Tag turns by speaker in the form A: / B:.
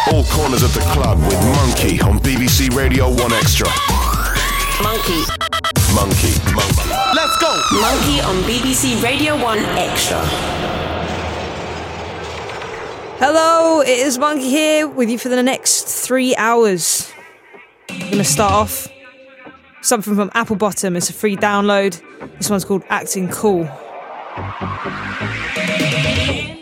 A: All corners of the club with Monkey on BBC Radio 1 Extra.
B: Monkey.
A: Let's go!
B: Monkey on BBC Radio 1 Extra.
C: Hello, it is Monkey here with you for the next 3 hours. I'm going to start off something from Apple Bottom. It's a free download. This one's called Acting Cool.